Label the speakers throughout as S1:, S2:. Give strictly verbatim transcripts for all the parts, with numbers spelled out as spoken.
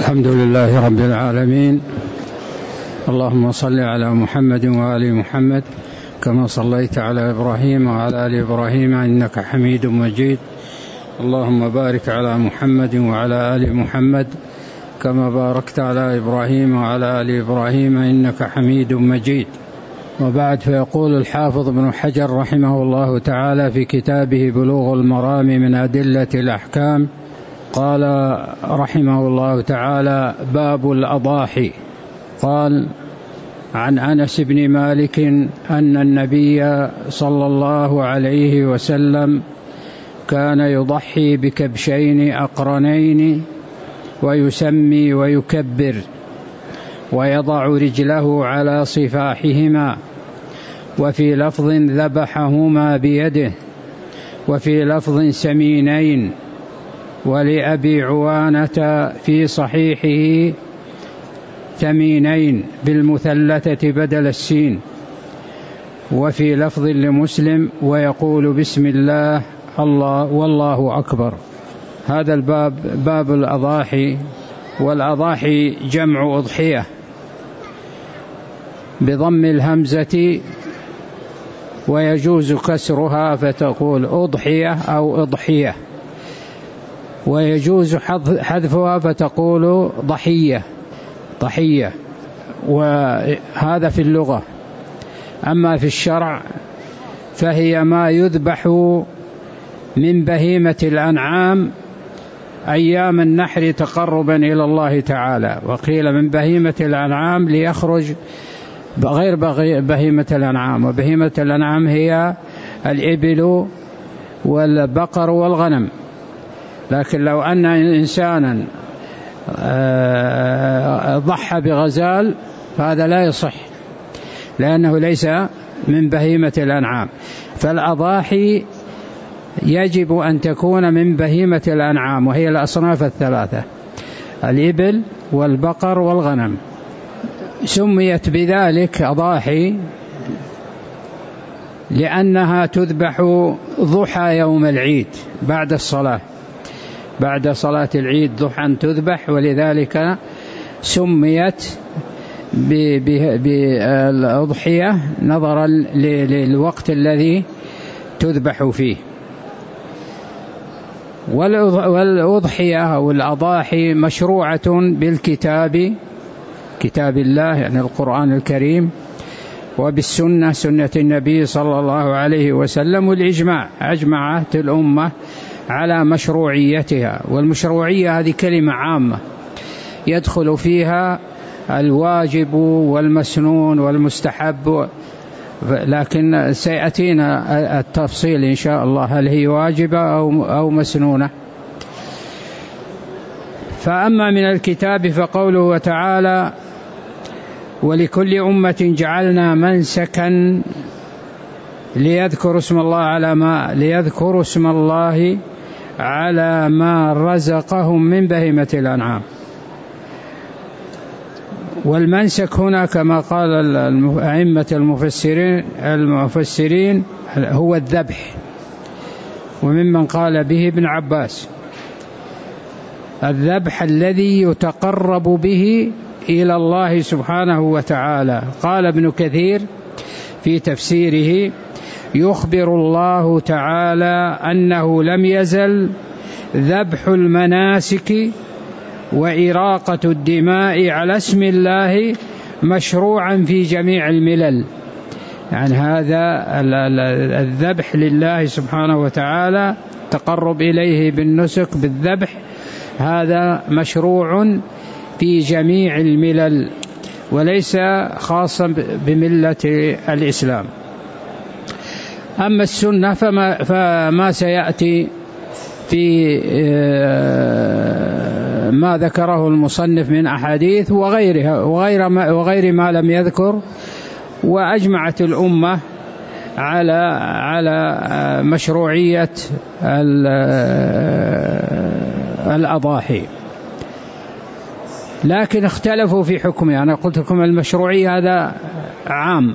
S1: الحمد لله رب العالمين، اللهم صل على محمد وآل محمد كما صليت على إبراهيم وعلى آل إبراهيم إنك حميد مجيد. اللهم بارك على محمد وعلى آل محمد كما باركت على إبراهيم وعلى آل إبراهيم إنك حميد مجيد. وبعد، فيقول الحافظ ابن حجر رحمه الله تعالى في كتابه بلوغ المرام من أدلة الأحكام، قال رحمه الله تعالى: باب الأضاحي. قال: عن أنس بن مالك أن النبي صلى الله عليه وسلم كان يضحي بكبشين أقرنين ويسمي ويكبر ويضع رجله على صفاحهما، وفي لفظ ذبحهما بيده، وفي لفظ سمينين. ولأبي عوانة في صحيحه ثمينين بالمثلثة بدل السين، وفي لفظ لمسلم ويقول بسم الله الله والله أكبر. هذا الباب باب الأضاحي. والأضاحي جمع أضحية بضم الهمزة، ويجوز كسرها فتقول أضحية أو أضحية، ويجوز حذفها فتقول ضحية ضحية. وهذا في اللغة. أما في الشرع فهي ما يذبح من بهيمة الأنعام أيام النحر تقربا إلى الله تعالى. وقيل من بهيمة الأنعام ليخرج غير بهيمة الأنعام، وبهيمة الأنعام هي الإبل والبقر والغنم. لكن لو أن إنسانا ضحى بغزال فهذا لا يصح، لأنه ليس من بهيمة الأنعام. فالأضاحي يجب أن تكون من بهيمة الأنعام، وهي الأصناف الثلاثة: الإبل والبقر والغنم. سميت بذلك أضاحي لأنها تذبح ضحى يوم العيد بعد الصلاة، بعد صلاة العيد ضحى تذبح، ولذلك سميت بالأضحية نظرا للوقت الذي تذبح فيه. والأضحية أو الأضاحي مشروعة بالكتاب، كتاب الله يعني القرآن الكريم، وبالسنة، سنة النبي صلى الله عليه وسلم، والإجماع، أجمعت الأمة على مشروعيتها. والمشروعية هذه كلمة عامة يدخل فيها الواجب والمسنون والمستحب، لكن سيأتينا التفصيل إن شاء الله هل هي واجبة أو مسنونة. فأما من الكتاب فقوله تعالى: ولكل أمة جعلنا منسكا ليذكروا اسم الله على ما ليذكروا اسم الله على ما رزقهم من بهيمة الأنعام. والمنسك هنا كما قال أئمة المفسرين المفسرين هو الذبح، وممن قال به ابن عباس، الذبح الذي يتقرب به إلى الله سبحانه وتعالى. قال ابن كثير في تفسيره: يخبر الله تعالى أنه لم يزل ذبح المناسك وإراقة الدماء على اسم الله مشروعا في جميع الملل. يعني هذا الذبح لله سبحانه وتعالى، تقرب إليه بالنسك بالذبح، هذا مشروع في جميع الملل وليس خاصا بملة الإسلام. أما السنة فما, فما سيأتي في ما ذكره المصنف من أحاديث وغيرها وغير ما, وغير ما لم يذكر. وأجمعت الأمة على على مشروعية الأضاحي، لكن اختلفوا في حكمها. أنا قلت لكم المشروعية هذا عام،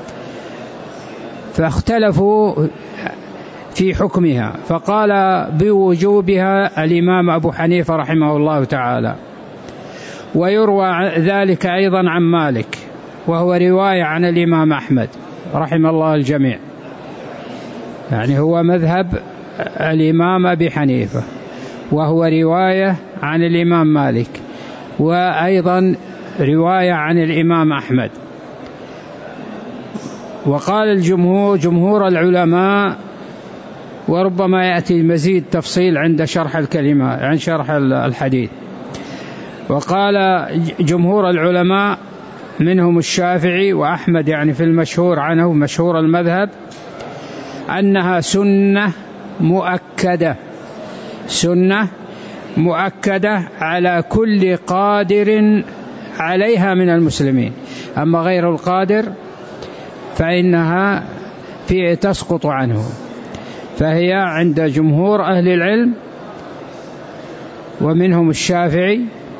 S1: فاختلفوا في حكمها. فقال بوجوبها الإمام أبو حنيفة رحمه الله تعالى، ويروى ذلك أيضا عن مالك، وهو رواية عن الإمام أحمد رحم الله الجميع، يعني هو مذهب الإمام أبي حنيفة، وهو رواية عن الإمام مالك، وأيضا رواية عن الإمام أحمد. وقال الجمهور جمهور العلماء، وربما يأتي مزيد تفصيل عند شرح الكلمة عن شرح الحديث، وقال جمهور العلماء منهم الشافعي وأحمد يعني في المشهور عنه مشهور المذهب أنها سنة مؤكدة، سنة مؤكدة على كل قادر عليها من المسلمين، أما غير القادر فإنها في تسقط عنه. فهي عند جمهور أهل العلم ومنهم الشافعي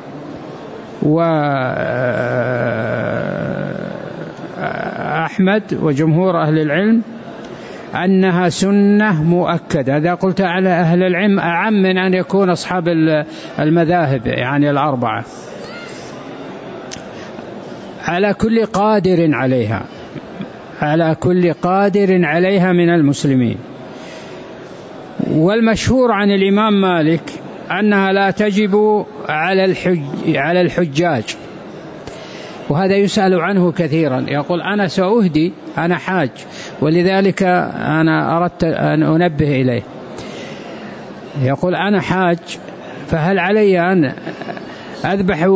S1: وأحمد وجمهور أهل العلم أنها سنة مؤكدة. إذا قلت على أهل العلم أعم من أن يكون أصحاب المذاهب يعني الأربعة، على كل قادر عليها، على كل قادر عليها من المسلمين. والمشهور عن الإمام مالك أنها لا تجب على الحج على الحجاج، وهذا يسأل عنه كثيرا، يقول أنا سأهدي، أنا حاج، ولذلك أنا أردت أن أنبه إليه، يقول أنا حاج فهل علي أن أذبح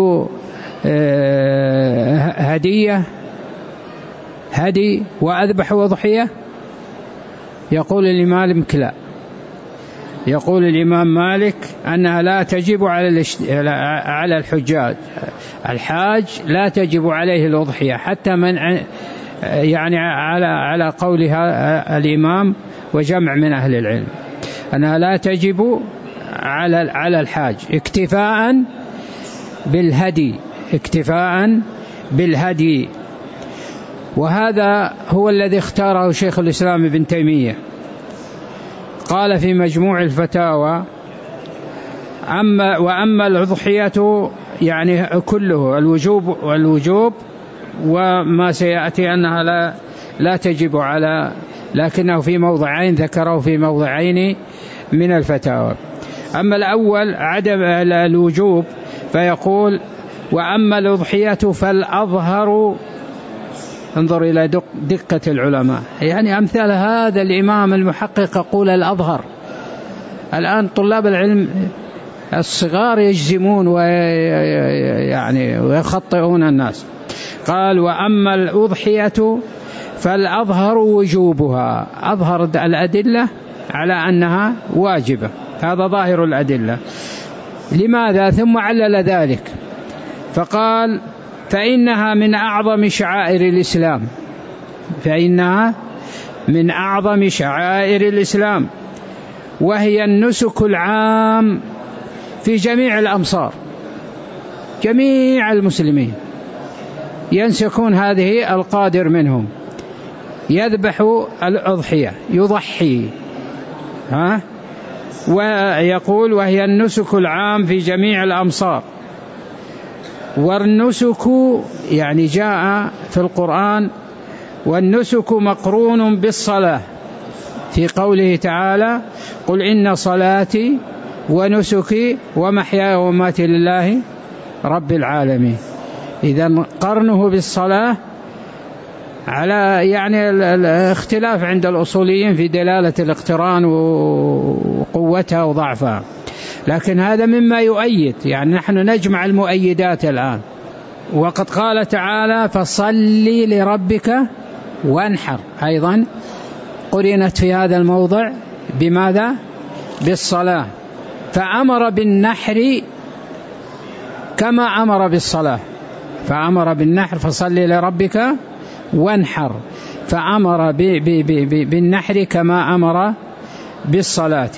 S1: هدية هدي وأذبح أضحية؟ يقول الإمام مالك لا، يقول الإمام مالك أنها لا تجب على على الحجاج، الحاج لا تجب عليه الأضحية حتى من يعني على على قولها الإمام وجمع من أهل العلم أنها لا تجب على على الحاج اكتفاء بالهدي، اكتفاء بالهدي. وهذا هو الذي اختاره شيخ الإسلام ابن تيمية، قال في مجموع الفتاوى أما وأما الأضحية يعني كله الوجوب والوجوب وما سيأتي أنها لا لا تجب على، لكنه في موضعين ذكره في موضعين من الفتاوى. أما الأول عدم الوجوب فيقول وأما الأضحية فالأظهر، انظر إلى دقة العلماء، يعني أمثال هذا الإمام المحقق يقول الأظهر. الآن طلاب العلم الصغار يجزمون ويعني ويخطئون الناس. قال وأما الأضحية فالأظهر وجوبها، أظهر الأدلة على أنها واجبة، هذا ظاهر الأدلة. لماذا؟ ثم علل ذلك فقال فإنها من أعظم شعائر الإسلام، فإنها من أعظم شعائر الإسلام، وهي النسك العام في جميع الأمصار، جميع المسلمين ينسكون هذه القادر منهم، يذبح الأضحية يضحي، ها؟ ويقول وهي النسك العام في جميع الأمصار. والنسك يعني جاء في القرآن والنسك مقرون بالصلاة في قوله تعالى قل إن صلاتي ونسكي ومحياي ومماتي لله رب العالمين. إذن قرنه بالصلاة على يعني الاختلاف عند الأصوليين في دلالة الاقتران وقوتها وضعفها، لكن هذا مما يؤيد، يعني نحن نجمع المؤيدات الآن. وقد قال تعالى فصلي لربك وانحر، أيضا قرنت في هذا الموضع بماذا؟ بالصلاة، فأمر بالنحر كما أمر بالصلاة، فأمر بالنحر فصلي لربك وانحر، فأمر بالنحر كما أمر بالصلاة.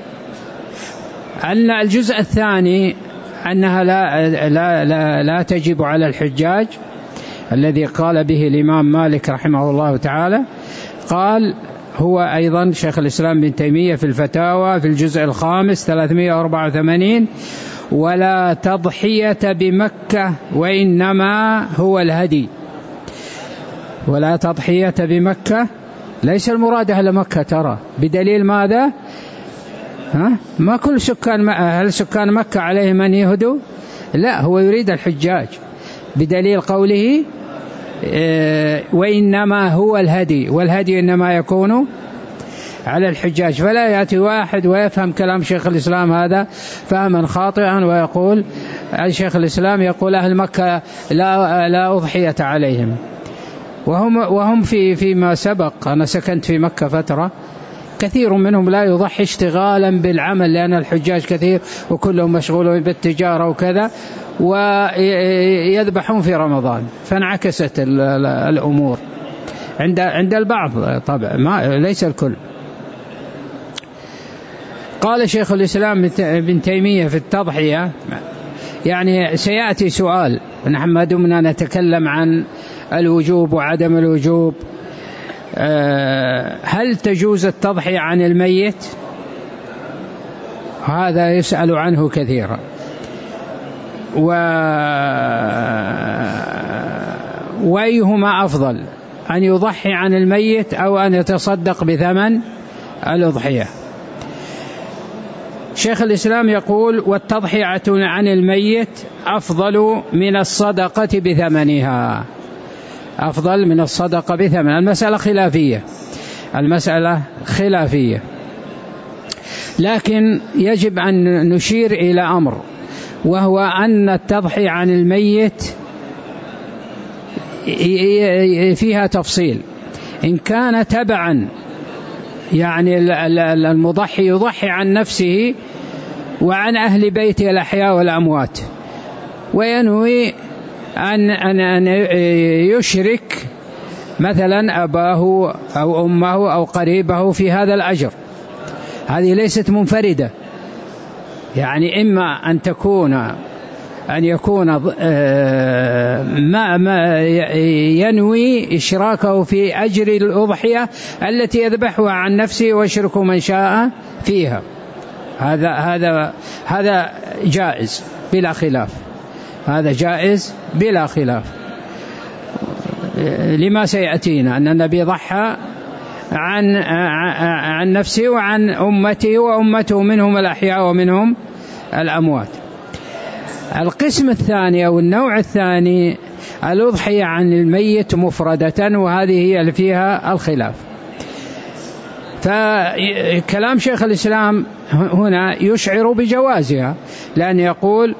S1: أن الجزء الثاني أنها لا, لا, لا, لا تجب على الحجاج الذي قال به الإمام مالك رحمه الله تعالى، قال هو أيضا شيخ الإسلام ابن تيمية في الفتاوى في الجزء الخامس ثلاثمائة وأربعة وثمانين، ولا تضحية بمكة وإنما هو الهدي. ولا تضحية بمكة ليس المراد أهل مكة، ترى بدليل ماذا؟ ها؟ ما كل سكان هل سكان مكة عليهم أن يهدوا؟ لا، هو يريد الحجاج بدليل قوله اه وإنما هو الهدي، والهدي إنما يكون على الحجاج. فلا يأتي واحد ويفهم كلام شيخ الإسلام هذا فهما خاطئا ويقول شيخ الإسلام يقول أهل مكة لا, لا أضحية عليهم، وهم, وهم في فيما سبق. أنا سكنت في مكة فترة، كثير منهم لا يضحي اشتغالا بالعمل لأن الحجاج كثير وكلهم مشغولون بالتجارة وكذا، ويذبحون في رمضان، فانعكست الأمور عند عند البعض طبعا، ما ليس الكل. قال شيخ الإسلام ابن تيمية في التضحية، يعني سيأتي سؤال، نحن ما دمنا نتكلم عن الوجوب وعدم الوجوب، هل تجوز التضحية عن الميت؟ هذا يسأل عنه كثيرا. وأيهما أفضل، أن يضحي عن الميت أو أن يتصدق بثمن الأضحية؟ شيخ الإسلام يقول والتضحية عن الميت أفضل من الصدقة بثمنها، أفضل من الصدقة بثمن. المسألة خلافية، المسألة خلافية، لكن يجب أن نشير إلى أمر، وهو أن التضحية عن الميت فيها تفصيل. إن كان تبعا، يعني المضحي يضحي عن نفسه وعن أهل بيته الأحياء والأموات، وينوي أن أن يشرك مثلا أباه أو أمه أو قريبه في هذا الأجر، هذه ليست منفردة. يعني إما أن تكون أن يكون ما ما ينوي إشراكه في أجر الأضحية التي يذبحها عن نفسه ويشرك من شاء فيها، هذا هذا هذا جائز بلا خلاف، هذا جائز بلا خلاف، لما سيأتينا أن النبي ضحى عن عن نفسه وعن أمته، وأمته منهم الأحياء ومنهم الأموات. القسم الثاني أو النوع الثاني الأضحية عن الميت مفردة، وهذه هي اللي فيها الخلاف. فكلام شيخ الإسلام هنا يشعر بجوازها، لأن يقول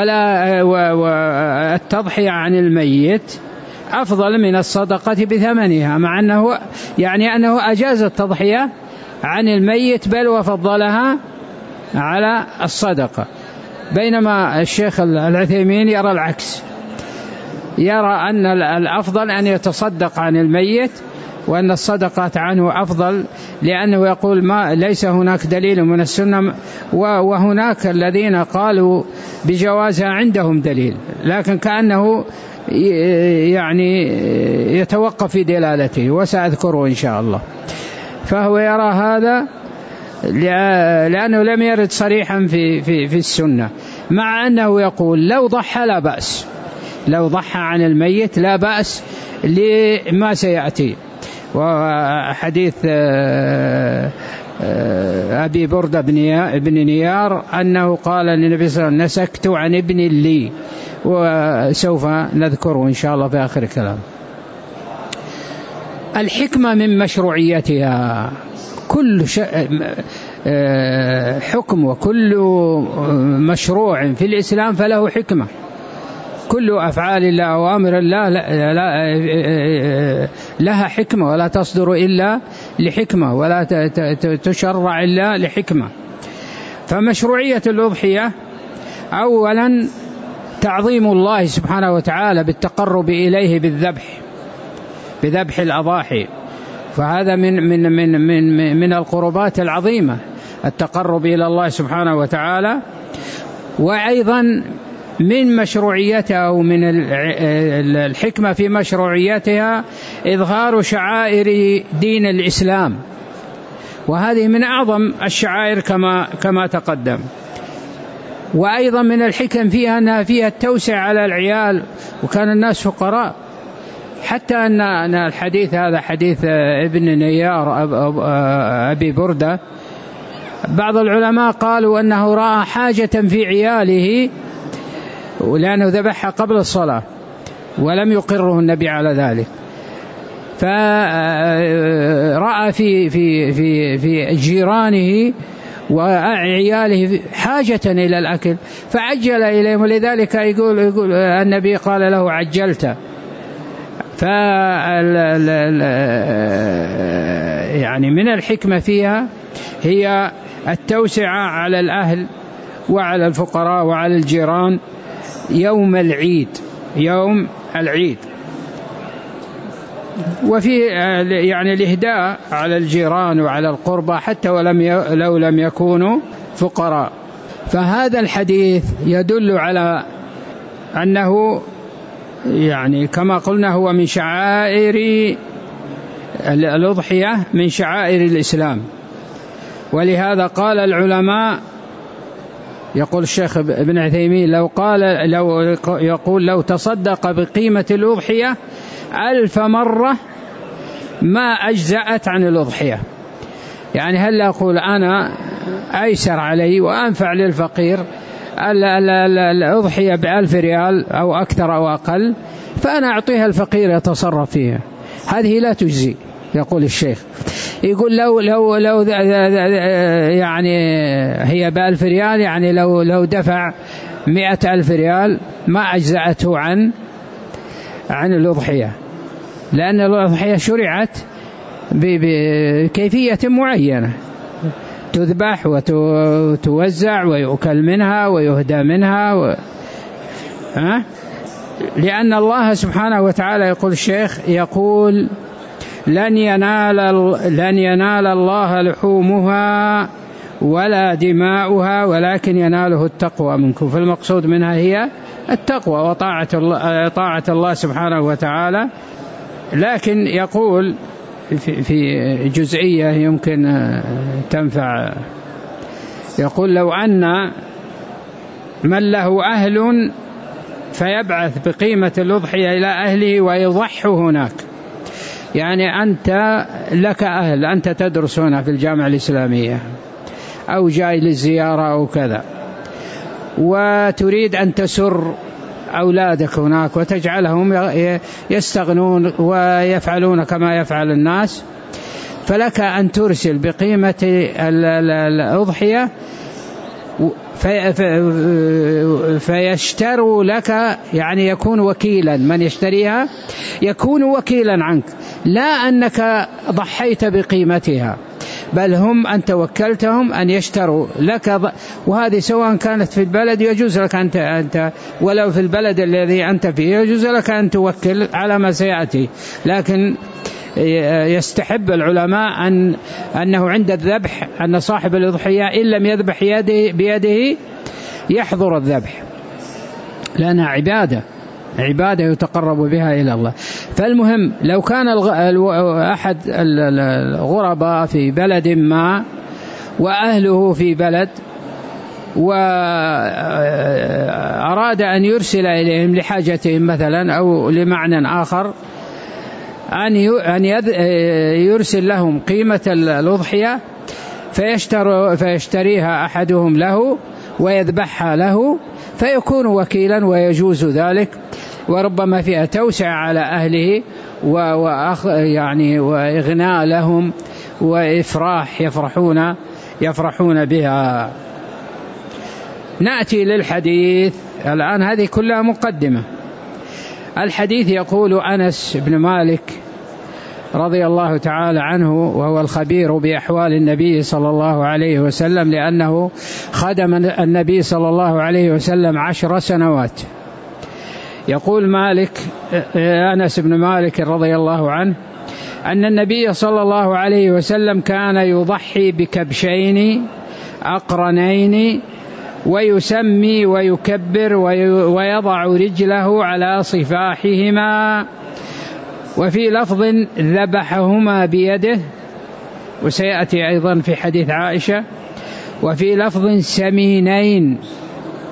S1: ولا التضحية عن الميت أفضل من الصدقة بثمنها، مع أنه يعني أنه أجاز التضحية عن الميت بل وفضلها على الصدقة، بينما الشيخ العثيمين يرى العكس، يرى أن الأفضل أن يتصدق عن الميت وأن الصدقة عنه أفضل، لأنه يقول ما ليس هناك دليل من السنة، وهناك الذين قالوا بجوازها عندهم دليل، لكن كأنه يعني يتوقف في دلالته، وسأذكره إن شاء الله. فهو يرى هذا لأنه لم يرد صريحا في, في, في السنة، مع أنه يقول لو ضحى لا بأس، لو ضحى عن الميت لا بأس لما سيأتي. وحديث أبي بردة بن نيار أنه قال للنبي صلى الله عليه وسلم نسكت عن ابن لي، وسوف نذكره إن شاء الله في آخر الكلام. الحكمة من مشروعيتها، كل حكم وكل مشروع في الإسلام فله حكمة، كل أفعال الله وأمر الله لها حكمة، ولا تصدر إلا لحكمة، ولا تشرع إلا لحكمة. فمشروعية الأضحية أولا تعظيم الله سبحانه وتعالى بالتقرب إليه بالذبح، بذبح الأضاحي، فهذا من من من من من القربات العظيمة التقرب إلى الله سبحانه وتعالى. وأيضا من مشروعيتها ومن الحكمة في مشروعيتها إظهار شعائر دين الإسلام، وهذه من أعظم الشعائر كما كما تقدم. وأيضا من الحكم فيها أنها فيها التوسع على العيال، وكان الناس فقراء، حتى أن الحديث هذا حديث ابن نيار أبي بردة، بعض العلماء قالوا أنه رأى حاجة في عياله لأنه ذبحها قبل الصلاة ولم يقره النبي على ذلك، فرأى في في في في جيرانه وعياله حاجة إلى الأكل فعجل إليهم، ولذلك يقول يقول النبي قال له عجلت. ف يعني من الحكمة فيها هي التوسعة على الأهل وعلى الفقراء وعلى الجيران يوم العيد يوم العيد وفي يعني الإهداء على الجيران وعلى القربى حتى ولم ي... لو لم يكونوا فقراء. فهذا الحديث يدل على أنه يعني كما قلنا هو من شعائر الأضحية، من شعائر الإسلام، ولهذا قال العلماء، يقول الشيخ ابن عثيمين لو قال لو يقول لو تصدق بقيمة الأضحية ألف مرة ما أجزأت عن الأضحية. يعني هل أقول أنا أيسر علي وأنفع للفقير الأضحية بألف ريال أو أكثر أو أقل، فأنا أعطيها الفقير يتصرف فيها، هذه لا تجزي. يقول الشيخ يقول لو لو لو يعني هي بألف ريال، يعني لو لو دفع مئة ألف ريال ما أجزأته عن عن الأضحية، لأن الأضحية شرعت بكيفية معينة، تذبح وتوزع ويؤكل منها ويهدى منها و... ها؟ لأن الله سبحانه وتعالى يقول الشيخ يقول لن ينال لن ينال الله لحومها ولا دماؤها ولكن يناله التقوى منكم. فالمقصود منها هي التقوى وطاعة الله, طاعة الله سبحانه وتعالى. لكن يقول في جزئية يمكن تنفع، يقول لو أن من له أهل فيبعث بقيمة الأضحية إلى أهله ويضحوا هناك، يعني أنت لك أهل، أنت تدرس هنا في الجامعة الإسلامية أو جاي للزيارة أو كذا، وتريد أن تسر أولادك هناك وتجعلهم يستغنون ويفعلون كما يفعل الناس، فلك أن ترسل بقيمة الأضحية فيشتروا لك، يعني يكون وكيلا، من يشتريها يكون وكيلا عنك، لا أنك ضحيت بقيمتها، بل هم أنت وكلتهم أن يشتروا لك. وهذه سواء كانت في البلد يجوز لك أنت, أنت ولو في البلد الذي أنت فيه يجوز لك أن توكل على ما سيأتي. لكن يستحب العلماء أن أنه عند الذبح أن صاحب الأضحية إن لم يذبح يده بيده يحضر الذبح، لأنها عبادة عبادة يتقرب بها إلى الله. فالمهم لو كان أحد الغرباء في بلد ما وأهله في بلد وأراد أن يرسل إليهم لحاجتهم مثلا أو لمعنى آخر، أن يرسل لهم قيمة الأضحية فيشتر فيشتريها أحدهم له ويذبحها له فيكون وكيلا ويجوز ذلك، وربما فيها توسع على أهله وأخ يعني وإغناء لهم وإفراح يفرحون يفرحون بها. نأتي للحديث الآن، هذه كلها مقدمة. الحديث يقول أنس بن مالك رضي الله تعالى عنه، وهو الخبير بأحوال النبي صلى الله عليه وسلم لأنه خدم النبي صلى الله عليه وسلم عشر سنوات. يقول مالك أنس بن مالك رضي الله عنه أن النبي صلى الله عليه وسلم كان يضحي بكبشين أقرنين ويسمي ويكبر ويضع رجله على صفاحهما، وفي لفظ ذبحهما بيده، وسيأتي أيضا في حديث عائشة، وفي لفظ سمينين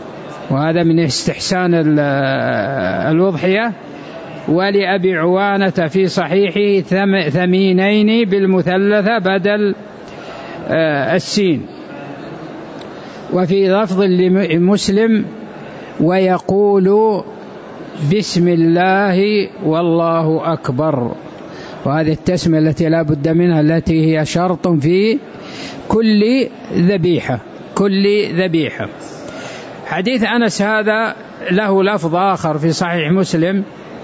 S1: وهذا من استحسان الأضحية. ولأبي عوانة في صحيحه ثمينين بالمثلثة بدل السين. وفي لفظ لمسلم ويقول بسم الله والله أكبر. وهذه التسمية التي لا بد منها، التي هي شرط في كل ذبيحة كل ذبيحة. حديث أنس هذا له لفظ آخر في صحيح مسلم،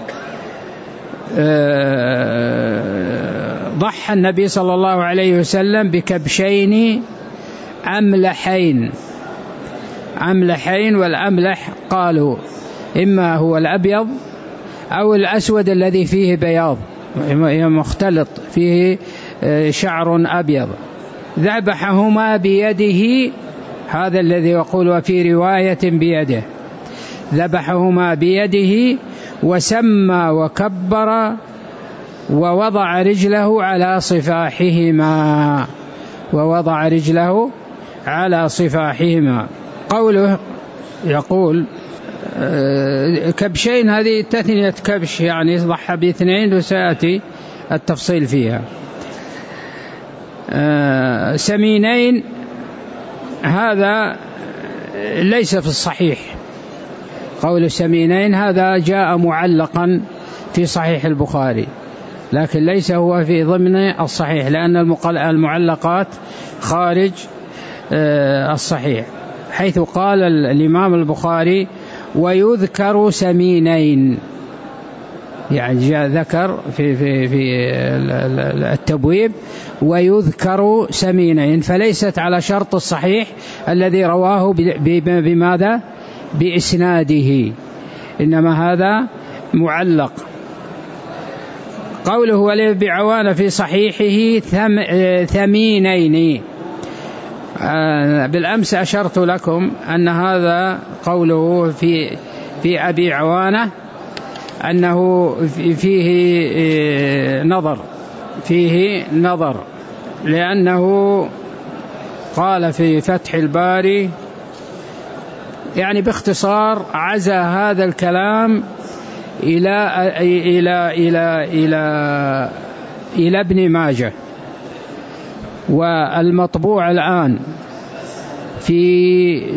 S1: ضحى النبي صلى الله عليه وسلم بكبشين أملحين أملحين والأملح قالوا إما هو الأبيض أو الأسود الذي فيه بياض مختلط فيه شعر أبيض. ذبحهما بيده، هذا الذي يقول وفي رواية بيده، ذبحهما بيده وسمى وكبر ووضع رجله على صفاحهما ووضع رجله على صفاحهما. قوله يقول كبشين، هذه تثنية كبش، يعني ضحى باثنين وسيأتي التفصيل فيها. سمينين هذا ليس في الصحيح، قول سمينين هذا جاء معلقا في صحيح البخاري، لكن ليس هو في ضمن الصحيح، لأن المعلقات خارج الصحيح، حيث قال الإمام البخاري ويذكر سمينين، يعني جاء ذكر في في في التبويب ويذكر سمينين، فليست على شرط الصحيح الذي رواه بماذا؟ بإسناده، إنما هذا معلق. قوله ولأبي عوانة في صحيحه ثمينين، بالأمس أشرت لكم أن هذا قوله في في أبي عوانة أنه فيه نظر فيه نظر لأنه قال في فتح الباري، يعني باختصار عزى هذا الكلام إلى إلى إلى إلى إلى ابن ماجه. والمطبوع الآن في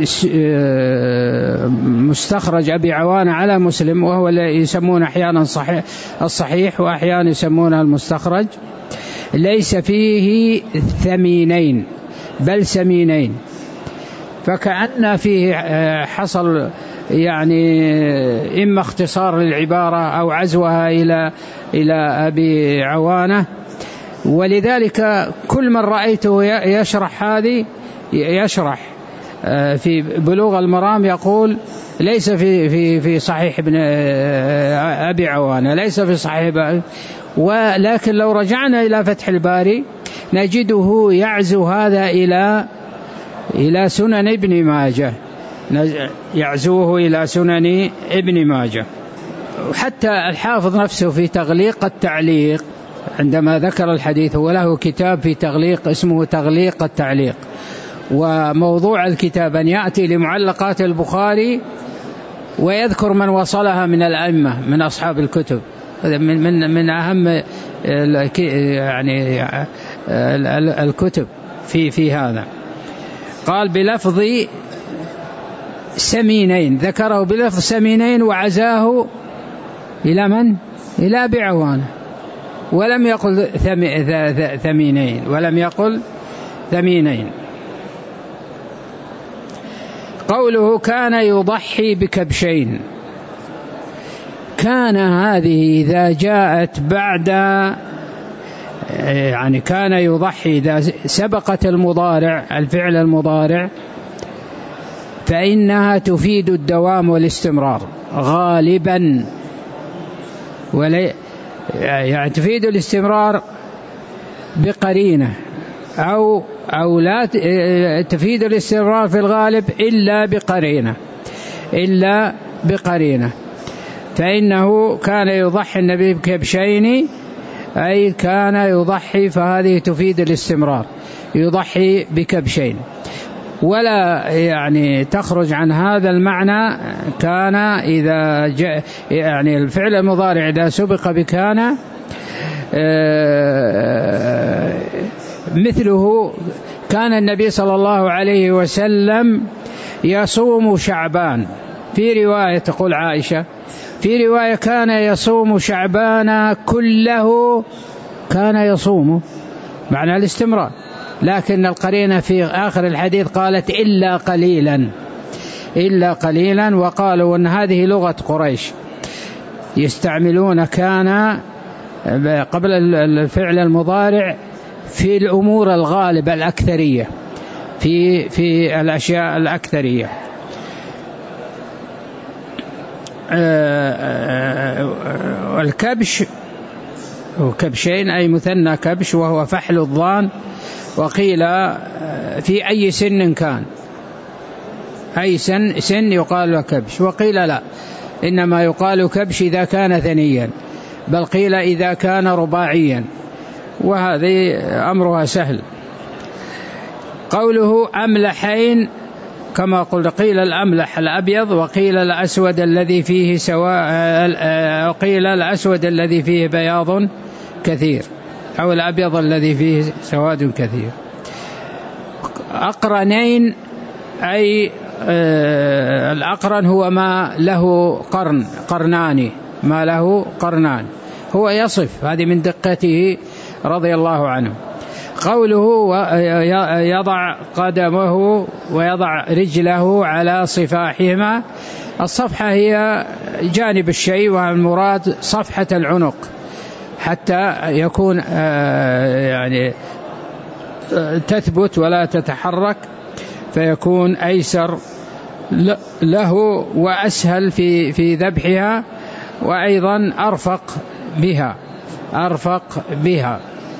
S1: مستخرج أبي عوانة على مسلم، وهو اللي يسمون أحيانا صحيح الصحيح وأحيانا يسمونه المستخرج، ليس فيه ثمينين بل سمينين، فكأن فيه حصل يعني إما اختصار للعبارة أو عزوها إلى إلى أبي عوانة. ولذلك كل من رأيته يشرح هذه يشرح في بلوغ المرام يقول ليس في في في صحيح ابن أبي عوانة، ليس في صحيح، ولكن لو رجعنا إلى فتح الباري نجده يعزو هذا إلى إلى سنن ابن ماجه، يعزوه إلى سنن ابن ماجه. وحتى الحافظ نفسه في تغليق التعليق عندما ذكر الحديث، هو له كتاب في تغليق اسمه تغليق التعليق، وموضوع الكتاب أن يأتي لمعلقات البخاري ويذكر من وصلها من الأئمة من أصحاب الكتب، من من من أهم يعني الكتب في في هذا. قال بلفظ سمينين، ذكره بلفظ سمينين وعزاه إلى من؟ إلى أبي عوانة، ولم يقل ثمينين ولم يقل ثمينين. قوله كان يضحي بكبشين، كان هذه إذا جاءت بعد، يعني كان يضحي إذا سبقت المضارع الفعل المضارع فإنها تفيد الدوام والاستمرار غالبا، ولي يعني تفيد الاستمرار بقرينة أو أو لا تفيد الاستمرار في الغالب إلا بقرينة إلا بقرينة فإنه كان يضحي النبي بكبشين، أي كان يضحي، فهذه تفيد الاستمرار، يضحي بكبشين. ولا يعني تخرج عن هذا المعنى كان إذا جاء يعني الفعل المضارع إذا سبق بكان مثله كان النبي صلى الله عليه وسلم يصوم شعبان، في رواية تقول عائشة في رواية كان يصوم شعبان كله، كان يصوم معنى الاستمرار، لكن القرينة في آخر الحديث قالت إلا قليلا إلا قليلا، وقالوا أن هذه لغة قريش يستعملون كان قبل الفعل المضارع في الأمور الغالبة الأكثرية، في في الأشياء الأكثرية. الكبش وكبشين أي مثنى كبش، وهو فحل الضان، وقيل في أي سن كان، أي سن, سن يقال له كبش، وقيل لا إنما يقال كبش إذا كان ثنيا، بل قيل إذا كان رباعيا، وهذه أمرها سهل. قوله أملحين كما قلت، قيل الأملح الأبيض، وقيل الأسود الذي فيه سواء، وقيل الأسود الذي فيه بياض كثير، أو الأبيض الذي فيه سواد كثير. أقرنين أي الأقرن هو ما له قرن، قرنان، ما له قرنان، هو يصف، هذه من دقته رضي الله عنه. قوله يضع قدمه ويضع رجله على صفاحهما، الصفحة هي جانب الشيء، والمراد صفحة العنق حتى يكون يعني تثبت ولا تتحرك، فيكون أيسر له وأسهل في في ذبحها، وأيضا أرفق بها أرفق بها.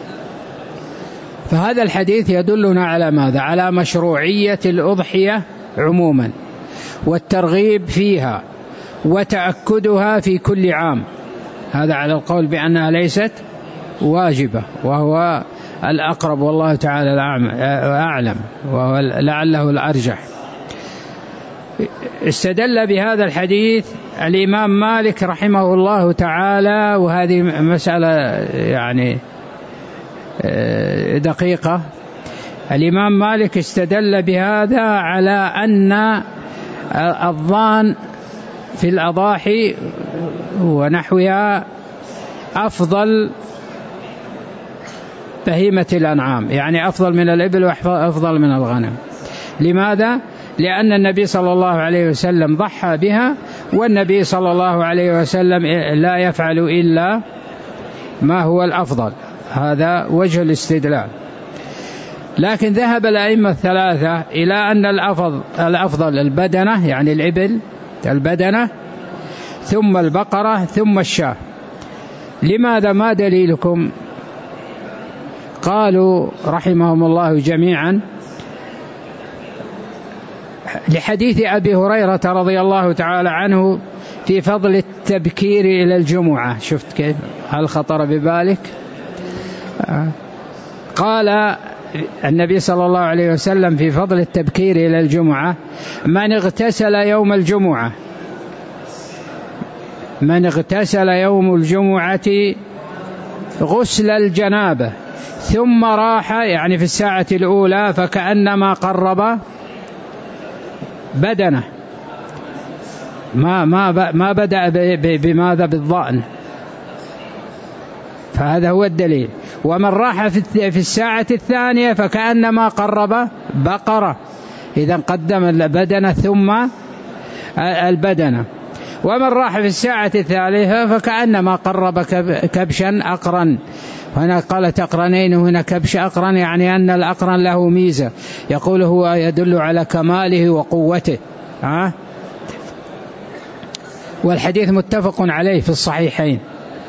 S1: فهذا الحديث يدلنا على ماذا؟ على مشروعية الأضحية عموما، والترغيب فيها، وتأكدها في كل عام، هذا على القول بأنها ليست واجبة، وهو الأقرب والله تعالى أعلم، وهو لعله الأرجح. استدل بهذا الحديث الإمام مالك رحمه الله تعالى، وهذه مسألة يعني دقيقة. الإمام مالك استدل بهذا على أن الضان في الأضاحي ونحوها أفضل بهيمة الأنعام، يعني أفضل من الإبل وأفضل من الغنم. لماذا؟ لأن النبي صلى الله عليه وسلم ضحى بها، والنبي صلى الله عليه وسلم لا يفعل إلا ما هو الأفضل، هذا وجه الاستدلال. لكن ذهب الأئمة الثلاثة إلى أن الأفضل, الأفضل البدنة، يعني الإبل البدنة، ثم البقرة، ثم الشاة. لماذا؟ ما دليلكم؟ قالوا رحمهم الله جميعا لحديث أبي هريرة رضي الله تعالى عنه في فضل التبكير إلى الجمعة. شفت كيف؟ هل خطر ببالك؟ قال النبي صلى الله عليه وسلم في فضل التبكير إلى الجمعة: من اغتسل يوم الجمعة من اغتسل يوم الجمعة غسل الجنابة ثم راح، يعني في الساعة الأولى، فكأنما قرب بدنه، ما ما ما بدأ بماذا؟ بالظأن، فهذا هو الدليل. ومن راح في الساعة الثانية فكأنما قرب بقرة، إذا قدم البدنة ثم البدنة. ومن راح في الساعة الثالثة فكأنما قرب كبشا أقرن. هنا قالت أقرنين، وهنا كبش أقرن، يعني أن الأقرن له ميزة، يقول هو يدل على كماله وقوته. ها؟ والحديث متفق عليه في الصحيحين.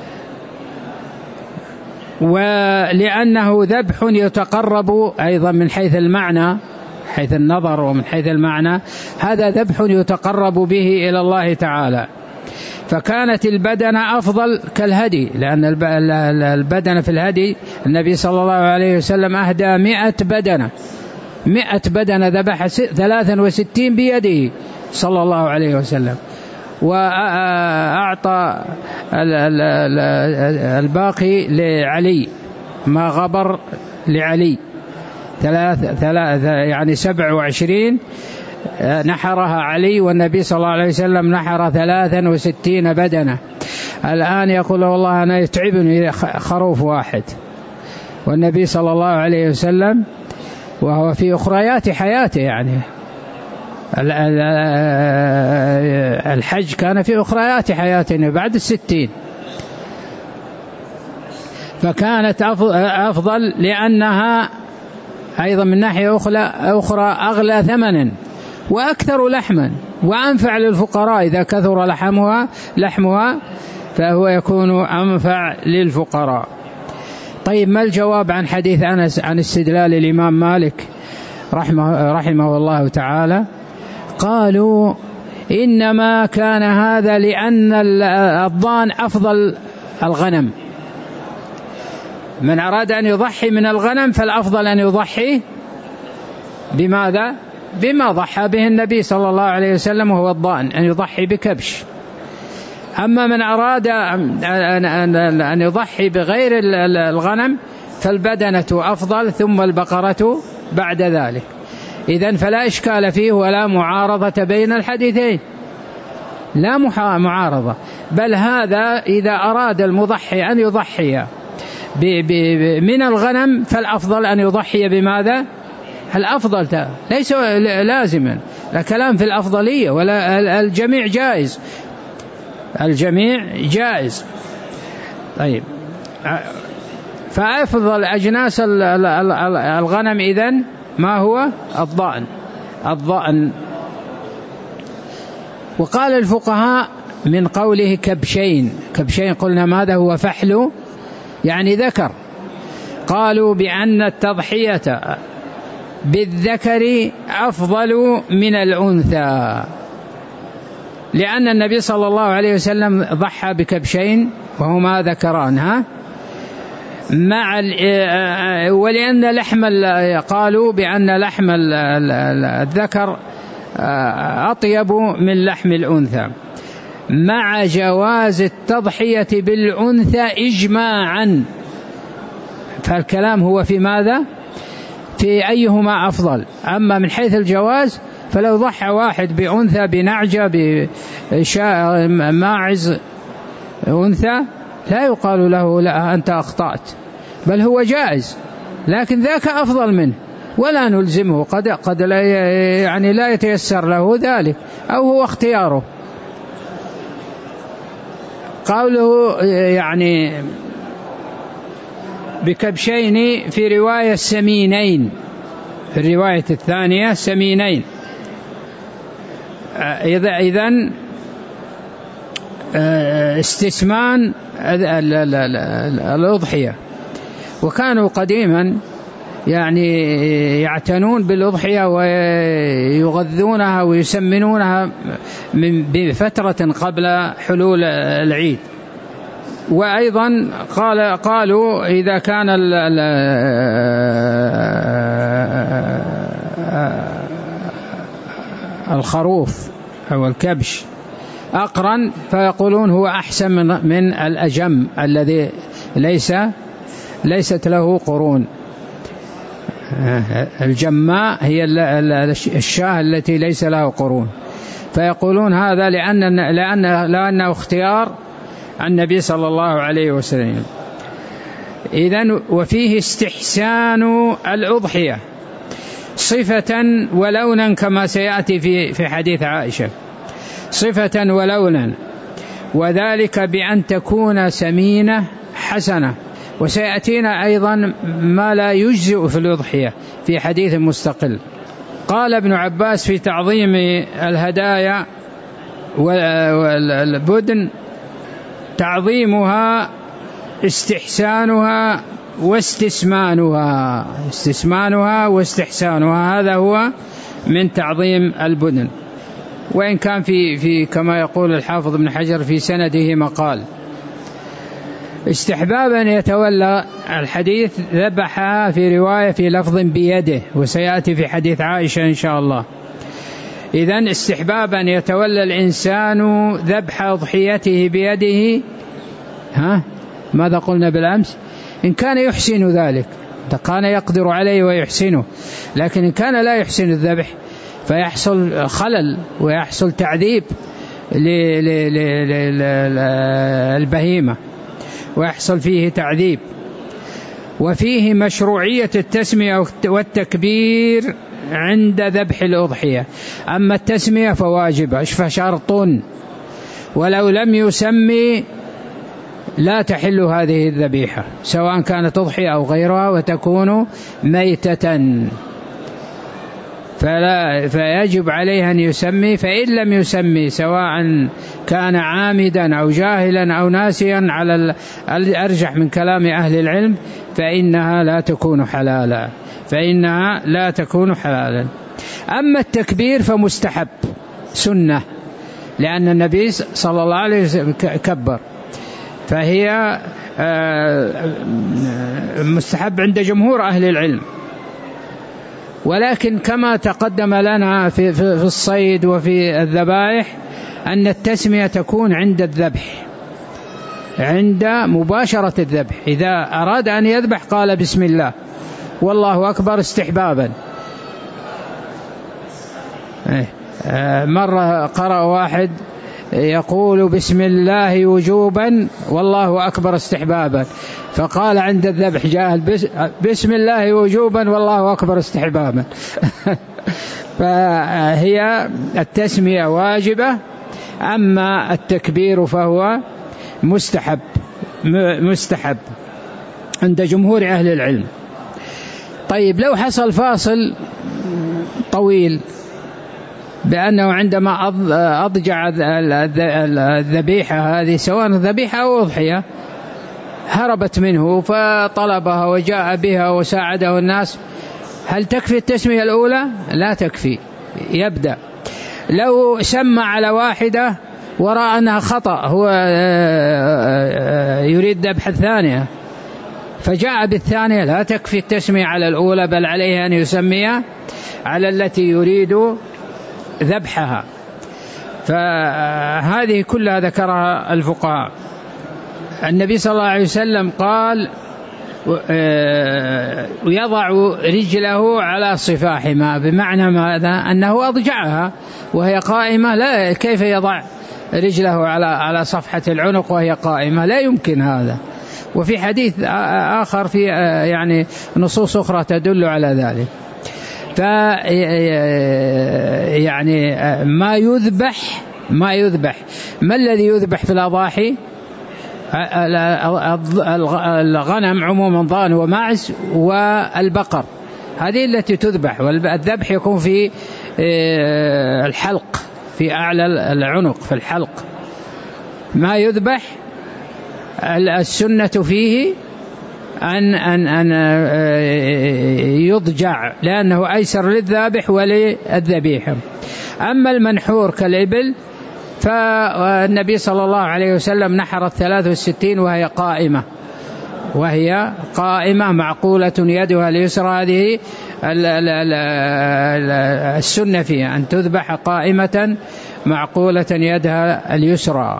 S1: ولأنه ذبح يتقرب أيضا من حيث المعنى، حيث النظر ومن حيث المعنى، هذا ذبح يتقرب به إلى الله تعالى. فكانت البدنة أفضل كالهدي، لأن البدنة في الهدي النبي صلى الله عليه وسلم أهدى مئة بدنة، مئة بدنة ذبح ثلاثا وستين بيده صلى الله عليه وسلم، وأعطى الباقي لعلي، ما غبر لعلي ثلاث ثلاث يعني سبع وعشرين نحرها علي، والنبي صلى الله عليه وسلم نحر ثلاثا وستين بدنة. الآن يقول والله أنا يتعبني خروف واحد، والنبي صلى الله عليه وسلم وهو في أخريات حياته، يعني الحج كان في أخريات حياته بعد الستين، فكانت أفضل لأنها أيضا من ناحية أخرى أغلى ثمنا وأكثر لحما وأنفع للفقراء، إذا كثر لحمها لحمها فهو يكون أنفع للفقراء. طيب ما الجواب عن حديث أنس عن استدلال الإمام مالك رحمه, رحمه الله تعالى؟ قالوا إنما كان هذا لأن الضان أفضل الغنم، من أراد أن يضحي من الغنم فالأفضل أن يضحي بماذا؟ بما ضحى به النبي صلى الله عليه وسلم وهو الضان، أن يضحي بكبش. أما من أراد أن يضحي بغير الغنم فالبدنة أفضل ثم البقرة بعد ذلك. إذن فلا إشكال فيه ولا معارضة بين الحديثين، لا معارضة، بل هذا إذا أراد المضحي أن يضحي من الغنم فالأفضل أن يضحي بماذا؟ الأفضل ليس لازما، الكلام في الأفضلية، ولا الجميع جائز، الجميع جائز. طيب فأفضل أجناس الغنم إذن ما هو؟ الضأن الضأن وقال الفقهاء من قوله كبشين، كبشين قلنا ماذا هو؟ فحل يعني ذكر. قالوا بأن التضحية بالذكر أفضل من الأنثى، لأن النبي صلى الله عليه وسلم ضحى بكبشين وهما ذكران، ها مع ولأن لحم قالوا بأن لحم الذكر أطيب من لحم الأنثى، مع جواز التضحية بالأنثى إجماعا. فالكلام هو في ماذا؟ في أيهما أفضل. أما من حيث الجواز فلو ضحى واحد بأنثى بنعجة بشاء ماعز أنثى لا يقال له لا أنت أخطأت، بل هو جائز، لكن ذاك أفضل منه ولا نلزمه، قد قد لا يعني لا يتيسر له ذلك أو هو اختياره. قوله يعني بكبشين في رواية سمينين، في الرواية الثانية سمينين. إذن استثمان الأضحية، وكانوا قديما يعني يعتنون بالأضحية ويغذونها ويسمنونها من بفترة قبل حلول العيد. وأيضا قال قالوا إذا كان الخروف أو الكبش أقرن فيقولون هو أحسن من من الأجم الذي ليس ليست له قرون. الجماء هي الشاة التي ليس له قرون، فيقولون هذا لأن لأن لأنه اختيار النبي صلى الله عليه وسلم. إذن وفيه استحسان الأضحية صفة ولونا كما سيأتي في في حديث عائشة، صفة ولونا، وذلك بأن تكون سمينة حسنة. وسيأتينا أيضا ما لا يجزئ في الأضحية في حديث مستقل. قال ابن عباس في تعظيم الهدايا والبدن تعظيمها استحسانها واستسمانها، استسمانها واستحسانها، هذا هو من تعظيم البدن. وإن كان في في كما يقول الحافظ ابن حجر في سنده مقال. استحبابا يتولى الحديث ذبحها في رواية في لفظ بيده، وسيأتي في حديث عائشة إن شاء الله. إذن استحبابا يتولى الإنسان ذبح أضحيته بيده. ها ماذا قلنا بالأمس؟ إن كان يحسن ذلك، كان يقدر عليه ويحسنه، لكن إن كان لا يحسن الذبح فيحصل خلل ويحصل تعذيب للبهيمة، ويحصل فيه تعذيب. وفيه مشروعية التسمية والتكبير عند ذبح الأضحية. أما التسمية فواجبة فشرط، ولو لم يسمي لا تحل هذه الذبيحة سواء كانت أضحية أو غيرها، وتكون ميتة، فلا فيجب عليه أن يسمي. فإن لم يسمي سواء كان عامدا أو جاهلا أو ناسيا على الأرجح من كلام أهل العلم فإنها لا تكون حلالا فإنها لا تكون حلالا. أما التكبير فمستحب سنة، لأن النبي صلى الله عليه وسلم كبر، فهي مستحب عند جمهور أهل العلم. ولكن كما تقدم لنا في, في, في الصيد وفي الذبائح أن التسمية تكون عند الذبح، عند مباشرة الذبح. إذا أراد أن يذبح قال بسم الله والله أكبر استحبابا. مرة قرأ واحد يقول بسم الله وجوبا والله أكبر استحبابا، فقال عند الذبح جاء بسم الله وجوبا والله أكبر استحبابا. فهي التسمية واجبة، أما التكبير فهو مستحب مستحب عند جمهور أهل العلم. طيب لو حصل فاصل طويل بأنه عندما أضجع الذبيحة هذه سواء ذبيحة أو أضحية هربت منه فطلبها وجاء بها وساعده الناس، هل تكفي التسمية الأولى؟ لا تكفي، يبدأ. لو سمى على واحدة ورأى أنها خطأ، هو يريد ذبح الثانية فجاء بالثانية، لا تكفي التسمية على الأولى، بل عليه أن يسمي على التي يريد ذبحها. فهذه كلها ذكرها الفقهاء. النبي صلى الله عليه وسلم قال ويضع رجله على صفاح ما، بمعنى ماذا؟ أنه أضجعها وهي قائمة، لا كيف يضع رجله على على صفحة العنق وهي قائمة؟ لا يمكن هذا. وفي حديث آخر في يعني نصوص أخرى تدل على ذلك. ف يعني ما يذبح ما يذبح ما الذي يذبح في الأضاحي؟ الغنم عموما، ضان وماعز والبقر، هذه التي تذبح. والذبح يكون في الحلق، في أعلى العنق، في الحلق ما يذبح. السنة فيه أن أن أن يضجع لأنه أيسر للذابح وللذبيح. أما المنحور كالإبل فالنبي صلى الله عليه وسلم نحر الثلاث والستين وهي قائمة وهي قائمة معقولة يدها اليسرى. هذه السنة فيها أن تذبح قائمة معقولة يدها اليسرى.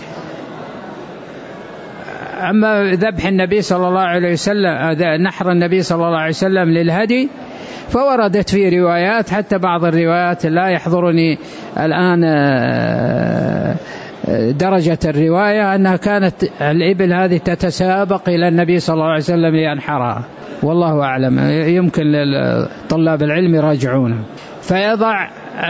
S1: أما ذبح النبي صلى الله عليه وسلم، نحر النبي صلى الله عليه وسلم للهدي، فوردت في روايات، حتى بعض الروايات لا يحضرني الآن درجة الرواية، أنها كانت الإبل هذه تتسابق إلى النبي صلى الله عليه وسلم لينحرها، والله أعلم، يمكن لطلاب العلم يراجعونه. فيضع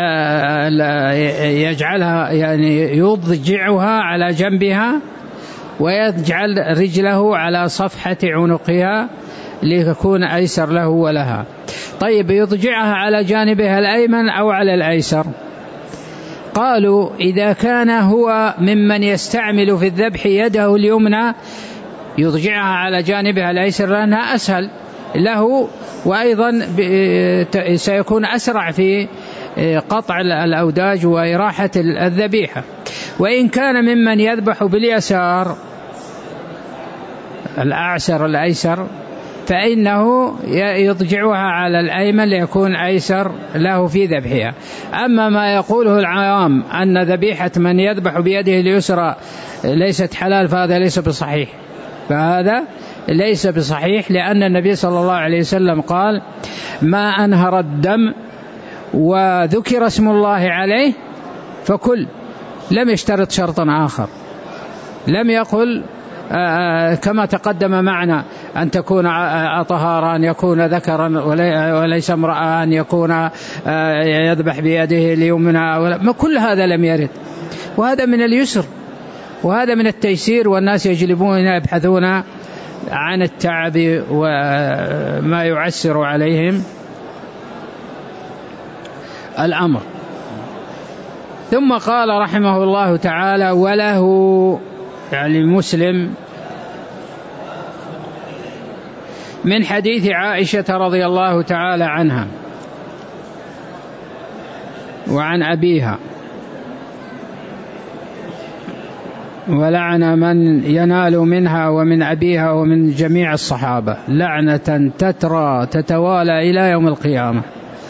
S1: يجعلها يعني يضجعها على جنبها ويجعل رجله على صفحة عنقها ليكون أيسر له ولها. طيب يضجعها على جانبها الأيمن أو على الأيسر؟ قالوا إذا كان هو ممن يستعمل في الذبح يده اليمنى يضجعها على جانبها الأيسر لأنها أسهل له، وأيضا سيكون أسرع في قطع الأوداج وإراحة الذبيحة. وإن كان ممن يذبح باليسار الأعسر الأيسر فإنه يضجعها على الأيمن ليكون أيسر له في ذبحها. أما ما يقوله العوام أن ذبيحة من يذبح بيده اليسرى ليست حلال فهذا ليس بصحيح، فهذا ليس بصحيح، لأن النبي صلى الله عليه وسلم قال ما أنهر الدم وذكر اسم الله عليه فكل، لم يشترط شرطا آخر، لم يقل كما تقدم معنا أن تكون طهارا، أن يكون ذكرا وليس امرأة، أن يكون يذبح بيده اليمنى، كل هذا لم يرد، وهذا من اليسر وهذا من التيسير، والناس يجلبون يبحثون عن التعب وما يعسر عليهم الأمر. ثم قال رحمه الله تعالى وله يعني مسلم من حديث عائشة رضي الله تعالى عنها وعن أبيها ولعن من ينال منها ومن أبيها ومن جميع الصحابة لعنة تترى تتوالى إلى يوم القيامة.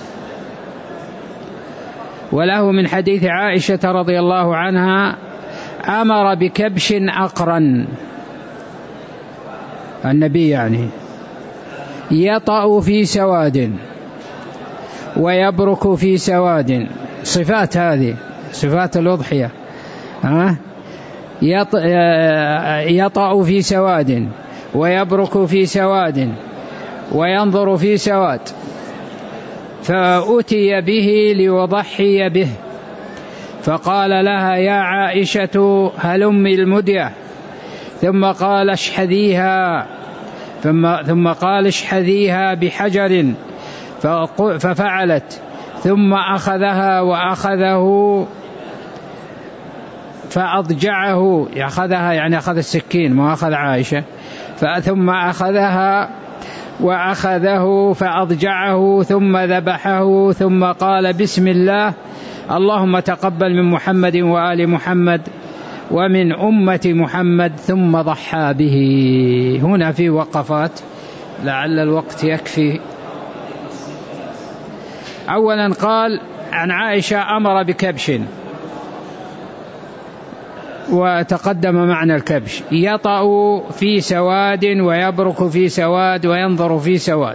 S1: وله من حديث عائشة رضي الله عنها أمر بكبش أقرن، النبي يعني يطأ في سواد ويبرك في سواد، صفات هذه صفات الأضحية، ها يطأ في سواد ويبرك في سواد وينظر في سواد، فأتي به ليضحي به فقال لها يا عائشة هلمي المدية، ثم قال اشحذيها ثم, ثم قال اشحذيها بحجر ففعلت، ثم أخذها وأخذه فأضجعه، أخذها يعني أخذ السكين ما أخذ عائشة، ثم أخذها وأخذه فأضجعه ثم ذبحه، ثم قال بسم الله اللهم تقبل من محمد وآل محمد ومن أمة محمد، ثم ضحى به. هنا في وقفات لعل الوقت يكفي. أولا قال عن عائشة أمر بكبش، وتقدم معنى الكبش يطأ في سواد ويبرك في سواد وينظر في سواد.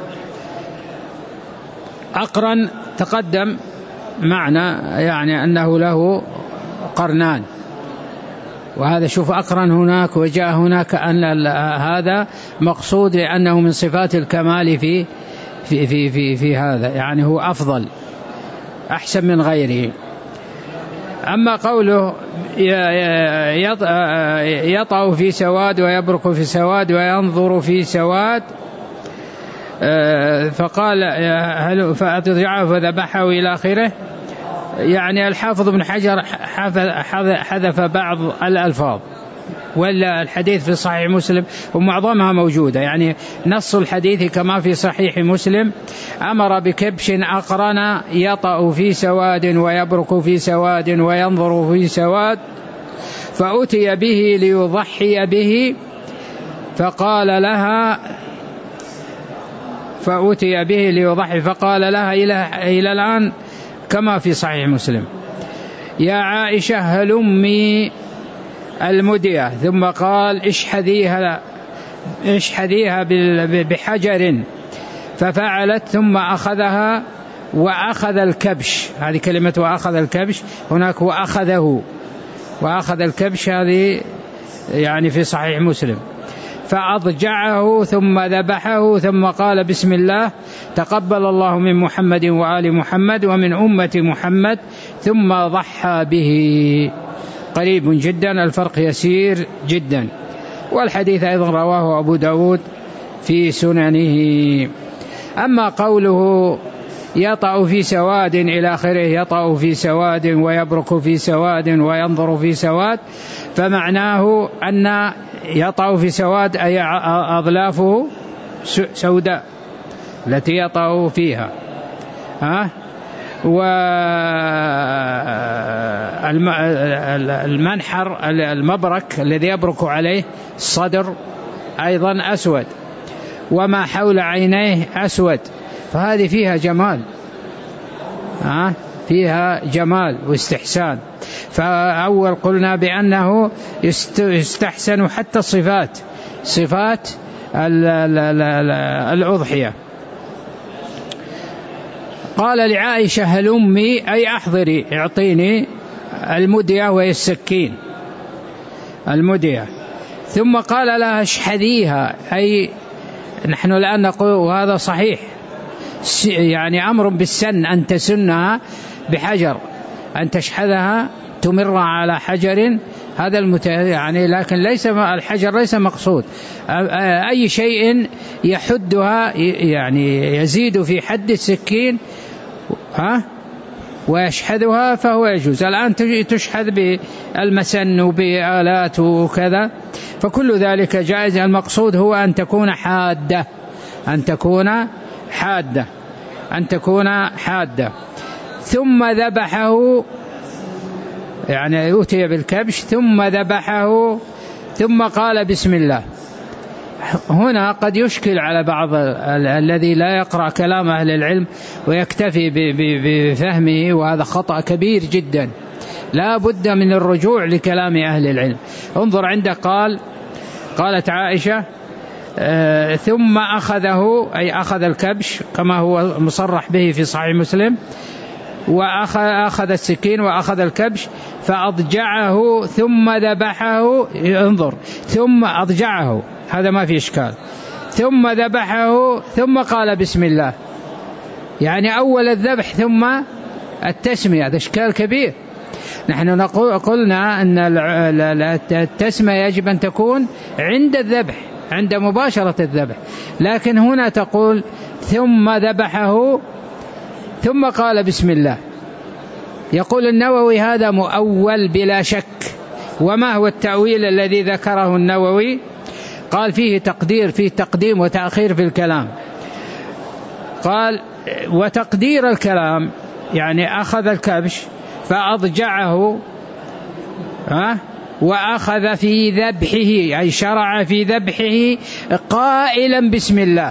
S1: أقرن تقدم معنى يعني أنه له قرنان، وهذا شوف أقرن هناك وجاء هناك أن هذا مقصود لأنه من صفات الكمال في في في في, في هذا، يعني هو أفضل أحسن من غيره. أما قوله يطأ في سواد ويبرك في سواد وينظر في سواد، فقال فأضجعه فذبحه إلى آخره، يعني الحافظ ابن حجر حذف بعض الألفاظ، ولا الحديث في صحيح مسلم ومعظمها موجودة، يعني نص الحديث كما في صحيح مسلم أمر بكبش أقرن يطأ في سواد ويبرك في سواد وينظر في سواد، فأتي به ليضحي به فقال لها فأتي به ليضحي فقال لها إلى, إلى الآن كما في صحيح مسلم يا عائشة هلمي المدية، ثم قال اشحذيها اشحذيها بحجر ففعلت، ثم أخذها وأخذ الكبش، هذه كلمة وأخذ الكبش، هناك وأخذه وأخذ الكبش هذه يعني في صحيح مسلم، فأضجعه ثم ذبحه ثم قال بسم الله تقبل الله من محمد وآل محمد ومن أمة محمد، ثم ضحى به. قريب جدا، الفرق يسير جدا. والحديث أيضا رواه أبو داود في سننه. أما قوله يطأ في سواد إلى آخره، يطأ في سواد ويبرك في سواد وينظر في سواد، فمعناه أن يطأ في سواد أي أظلافه سوداء التي يطأ فيها، ها والمنحر المبرك الذي يبرك عليه الصدر أيضا أسود، وما حول عينيه أسود، فهذه فيها جمال، ها فيها جمال واستحسان. فأول قلنا بأنه يستحسن حتى الصفات، صفات الأضحية. قال لعائشة هلمي أي أحضري، اعطيني المدية وهي السكين، المدية. ثم قال لها اشحذيها، أي نحن الآن نقول وهذا صحيح، يعني أمر بالسن، أن تسنها بحجر، أن تشحذها تمر على حجر، هذا المت... يعني لكن ليس الحجر ليس مقصود، أي شيء يحدها يعني يزيد في حد السكين ها ويشحذها فهو يجوز. الآن تشحذ بالمسن وبآلات وكذا، فكل ذلك جائز. المقصود هو أن تكون حادة، أن تكون حادة، أن تكون حادة. ثم ذبحه، يعني أوتي بالكبش ثم ذبحه ثم قال بسم الله. هنا قد يشكل على بعض الذي لا يقرأ كلام أهل العلم ويكتفي بفهمه، وهذا خطأ كبير جدا، لا بد من الرجوع لكلام أهل العلم. انظر عنده قال قالت عائشة آه ثم أخذه، أي أخذ الكبش كما هو مصرح به في صحيح مسلم، وأخذ السكين وأخذ الكبش فأضجعه ثم ذبحه. انظر ثم أضجعه، هذا ما في إشكال. ثم ذبحه ثم قال بسم الله، يعني أول الذبح ثم التسمية، هذا إشكال كبير. نحن نقول قلنا أن التسمية يجب أن تكون عند الذبح، عند مباشرة الذبح، لكن هنا تقول ثم ذبحه ثم قال بسم الله. يقول النووي هذا مؤول بلا شك. وما هو التأويل الذي ذكره النووي؟ قال فيه تقدير، فيه تقديم وتأخير في الكلام. قال وتقدير الكلام يعني أخذ الكبش فأضجعه ها وأخذ في ذبحه، أي شرع في ذبحه قائلا بسم الله،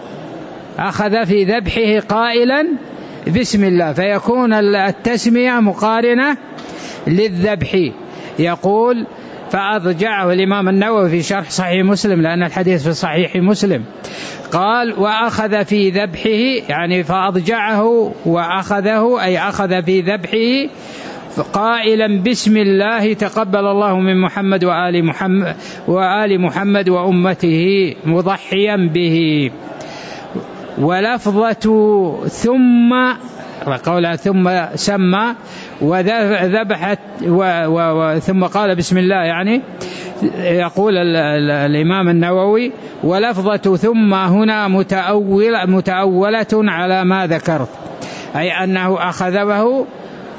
S1: أخذ في ذبحه قائلا بسم الله، فيكون التسمية مقارنة للذبح. يقول فأضجعه الإمام النووي في شرح صحيح مسلم، لأن الحديث في صحيح مسلم، قال وأخذ في ذبحه، يعني فأضجعه وأخذه، أي أخذ في ذبحه قائلا بسم الله تقبل الله من محمد وآل محمد وآل محمد وأمته مضحيا به. ولفظة ثم، قولها ثم سمى وذبحت ثم قال بسم الله، يعني يقول الإمام النووي ولفظة ثم هنا متأولة, متأولة على ما ذكرت، أي أنه أخذه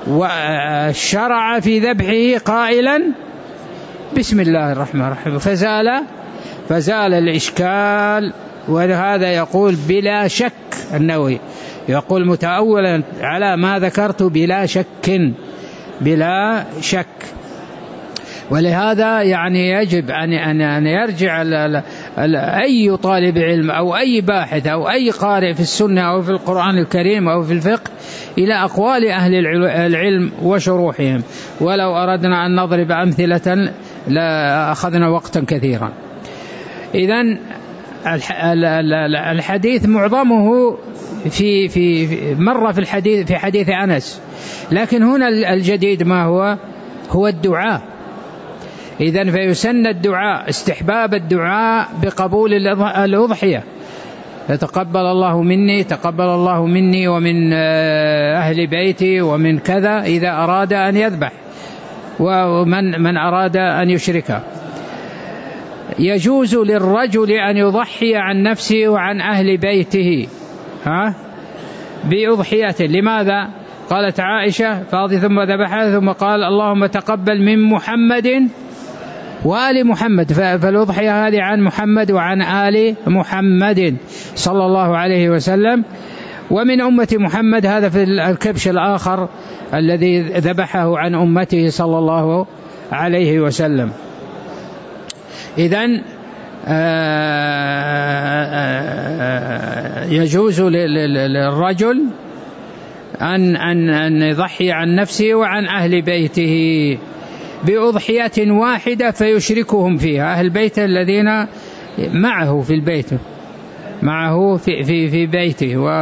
S1: وشرع في ذبحه قائلا بسم الله الرحمن الرحيم، فزال فزال الإشكال. وهذا يقول بلا شك، النووي يقول متأولا على ما ذكرت بلا شك، بلا شك. ولهذا يعني يجب أن أن يرجع أي طالب علم أو أي باحث أو أي قارئ في السنة أو في القرآن الكريم أو في الفقه إلى أقوال أهل العلم وشروحهم، ولو أردنا أن نضرب أمثلة لأخذنا وقتا كثيرا. إذن الحديث معظمه في في مرة في الحديث في حديث أنس، لكن هنا الجديد ما هو هو الدعاء. إذن فيسن الدعاء، استحباب الدعاء بقبول الأضحية، يتقبل الله مني، تقبل الله مني ومن أهل بيتي ومن كذا، إذا أراد أن يذبح ومن من أراد أن يشرك. يجوز للرجل أن يضحي عن نفسه وعن أهل بيته ها بأضحيته. لماذا؟ قالت عائشة فاضي ثم ذبحها ثم قال اللهم تقبل من محمد وآل محمد، فالأضحية هذه عن محمد وعن آل محمد صلى الله عليه وسلم، ومن أمة محمد هذا في الكبش الآخر الذي ذبحه عن أمته صلى الله عليه وسلم. إذن يجوز للرجل أن أن أن يضحي عن نفسه وعن أهل بيته بأضحية واحدة فيشركهم فيها، أهل البيت الذين معه في البيت معه في في في بيته. و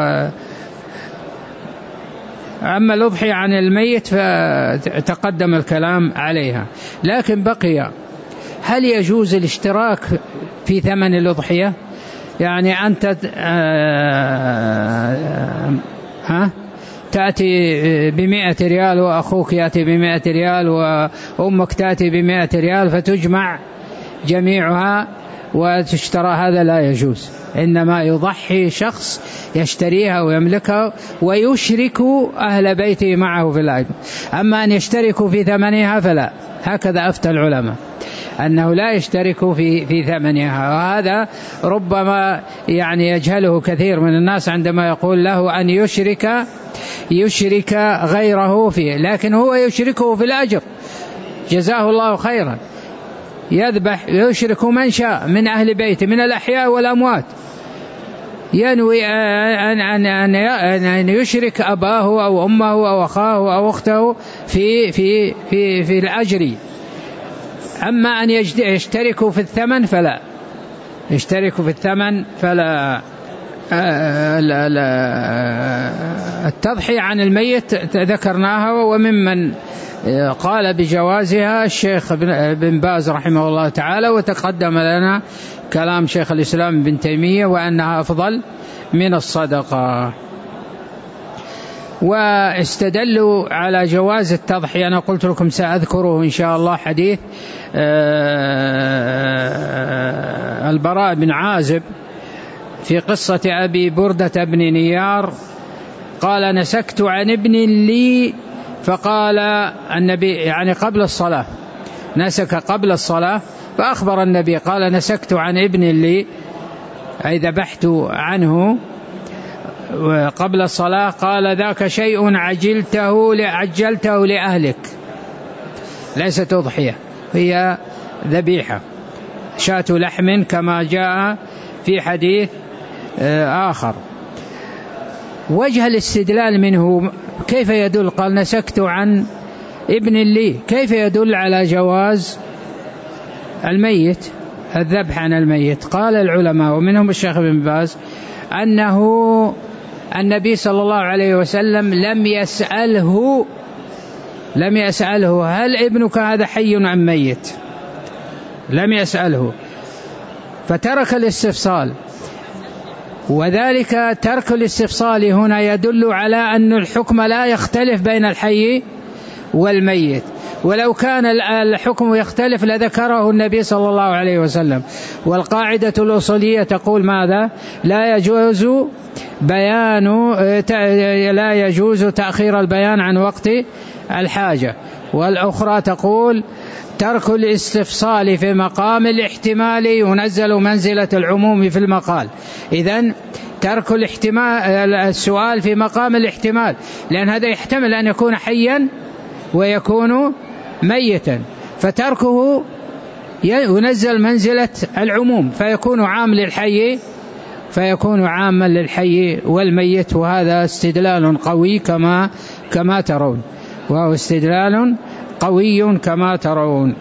S1: أما الأضحية عن الميت فتقدم الكلام عليها. لكن بقي، هل يجوز الاشتراك في ثمن الأضحية؟ يعني أنت ها تأتي بمئة ريال وأخوك يأتي بمئة ريال وأمك تأتي بمئة ريال فتجمع جميعها وتشترى، هذا لا يجوز. إنما يضحي شخص يشتريها ويملكها ويشرك أهل بيته معه في الأجر. أما أن يشتركوا في ثمنها فلا، هكذا أفتى العلماء أنه لا يشترك في في ثمنها. وهذا ربما يعني يجهله كثير من الناس عندما يقول له أن يشرك يشرك غيره فيه، لكن هو يشركه في الأجر، جزاه الله خيرا. يذبح يشرك من شاء من أهل بيته من الأحياء والأموات، ينوي أن أن أن يشرك أباه أو أمه أو أخاه أو أخته في في في في الأجر. أما أن يشتركوا في الثمن فلا، يشتركوا في الثمن فلا. التضحية عن الميت ذكرناها، وممن قال بجوازها الشيخ بن باز رحمه الله تعالى، وتقدم لنا كلام شيخ الإسلام ابن تيمية وأنها أفضل من الصدقة. واستدلوا على جواز التضحية، أنا قلت لكم سأذكره إن شاء الله، حديث البراء بن عازب في قصة أبي بردة بن نيار قال: نسكت عن ابن لي، فقال النبي يعني قبل الصلاة، نسك قبل الصلاة، فأخبر النبي قال: نسكت عن ابن لي، أي ذبحت عنه قبل الصلاة. قال: ذاك شيء عجلته عجلته لأهلك، ليست أضحية، هي ذبيحة، شاة لحم كما جاء في حديث آخر. وجه الاستدلال منه كيف يدل؟ قال: نسكت عن ابن لي، كيف يدل على جواز الميت الذبح عن الميت؟ قال العلماء ومنهم الشيخ بن باز أنه النبي صلى الله عليه وسلم لم يسأله لم يسأله هل ابنك هذا حي أم ميت، لم يسأله، فترك الاستفصال. وذلك ترك الاستفصال هنا يدل على أن الحكم لا يختلف بين الحي والميت، ولو كان الحكم يختلف لذكره النبي صلى الله عليه وسلم. والقاعدة الأصولية تقول ماذا؟ لا يجوز بيان لا يجوز تأخير البيان عن وقت الحاجة. والأخرى تقول ترك الاستفصال في مقام الاحتمال ينزل منزلة العموم في المقال. إذن ترك الاحتمال السؤال في مقام الاحتمال، لأن هذا يحتمل أن يكون حيا ويكون ميتا، فتركه ينزل منزلة العموم فيكون عام للحي فيكون عاما للحي والميت. وهذا استدلال قوي كما كما ترون، وهو استدلال قوي كما ترون.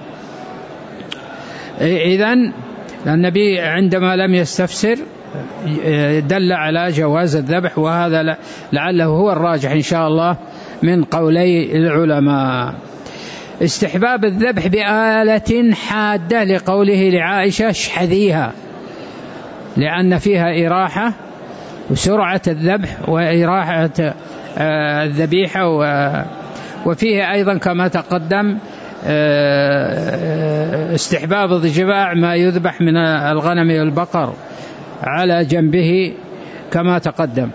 S1: إذن النبي عندما لم يستفسر دل على جواز الذبح، وهذا لعله هو الراجح إن شاء الله من قولي العلماء. استحباب الذبح بآلة حادة لقوله لعائشة: اشحذيها، لأن فيها إراحة وسرعة الذبح وإراحة الذبيحة. وفيه أيضا كما تقدم استحباب الضجباع ما يذبح من الغنم والبقر على جنبه كما تقدم.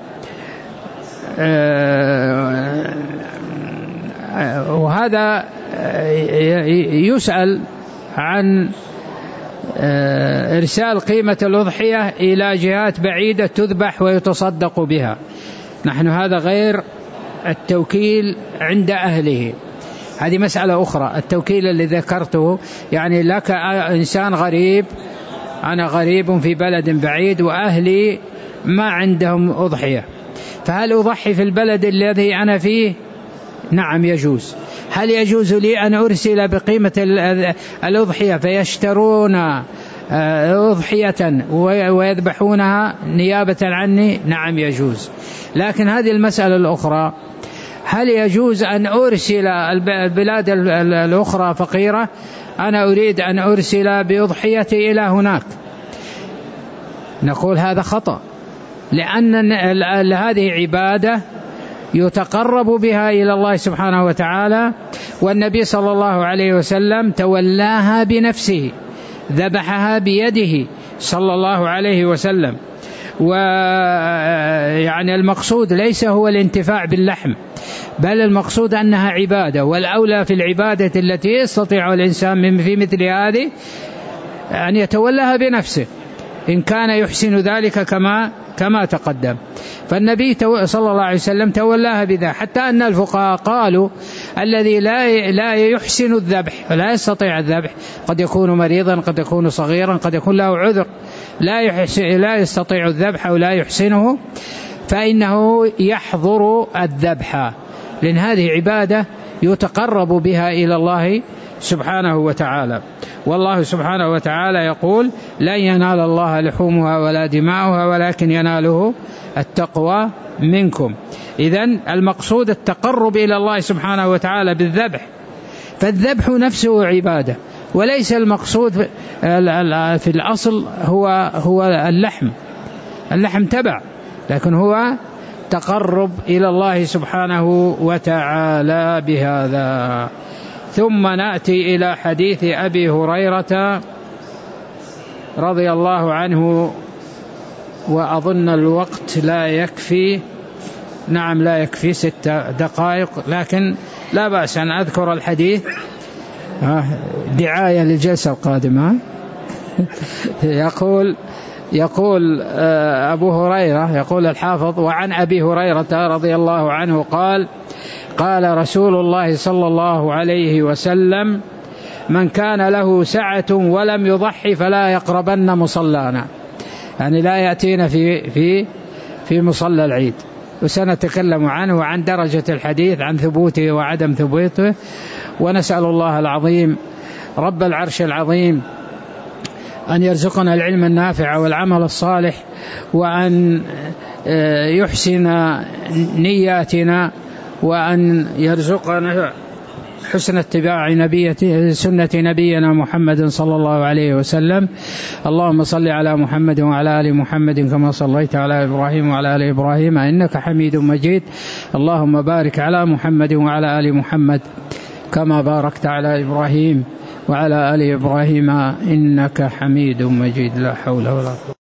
S1: وهذا يسأل عن إرسال قيمة الأضحية إلى جهات بعيدة تذبح ويتصدق بها. نحن هذا غير التوكيل عند أهله، هذه مسألة أخرى. التوكيل اللي ذكرته يعني لك إنسان غريب أنا غريب في بلد بعيد وأهلي ما عندهم أضحية، فهل أضحي في البلد الذي أنا فيه؟ نعم يجوز. هل يجوز لي أن أرسل بقيمة الأضحية فيشترون أضحية ويذبحونها نيابة عني؟ نعم يجوز. لكن هذه المسألة الأخرى، هل يجوز أن أرسل البلاد الأخرى فقيرة، أنا أريد أن أرسل بأضحيتي إلى هناك؟ نقول هذا خطأ، لأن هذه عبادة يتقرب بها إلى الله سبحانه وتعالى، والنبي صلى الله عليه وسلم تولاها بنفسه، ذبحها بيده صلى الله عليه وسلم. ويعني المقصود ليس هو الانتفاع باللحم، بل المقصود أنها عبادة، والأولى في العبادة التي يستطيع الإنسان في مثل هذه أن يتولاها بنفسه إن كان يحسن ذلك كما كما تقدم. فالنبي صلى الله عليه وسلم تولاها بذا، حتى أن الفقهاء قالوا الذي لا لا يحسن الذبح ولا يستطيع الذبح، قد يكون مريضا، قد يكون صغيرا، قد يكون له عذر، لا يحسن لا يستطيع الذبح أو لا يحسنه، فإنه يحضر الذبح، لأن هذه عبادة يتقرب بها إلى الله سبحانه وتعالى. والله سبحانه وتعالى يقول: لن ينال الله لحومها ولا دماؤها ولكن يناله التقوى منكم. إذن المقصود التقرب إلى الله سبحانه وتعالى بالذبح، فالذبح نفسه عبادة، وليس المقصود في الأصل هو هو اللحم، اللحم تبع، لكن هو تقرب إلى الله سبحانه وتعالى بهذا. ثم نأتي إلى حديث أبي هريرة رضي الله عنه، وأظن الوقت لا يكفي، نعم لا يكفي ست دقائق، لكن لا بأس أن أذكر الحديث دعاية للجلسة القادمة. يقول يقول أبو هريرة، يقول الحافظ: وعن أبي هريرة رضي الله عنه قال: قال رسول الله صلى الله عليه وسلم: من كان له سعة ولم يضحي فلا يقربن مصلانا، يعني لا يأتينا في في في مصلى العيد، وسنتكلم عنه وعن درجة الحديث، عن ثبوته وعدم ثبوته. ونسأل الله العظيم رب العرش العظيم أن يرزقنا العلم النافع والعمل الصالح، وأن يحسن نياتنا، وأن يرزقنا حسن اتباع نبيته سنة نبينا محمد صلى الله عليه وسلم. اللهم صل على محمد وعلى آل محمد كما صليت على إبراهيم وعلى آل إبراهيم إنك حميد مجيد. اللهم بارك على محمد وعلى آل محمد كما باركت على إبراهيم وعلى آل إبراهيم إنك حميد مجيد. لا حول ولا قوة.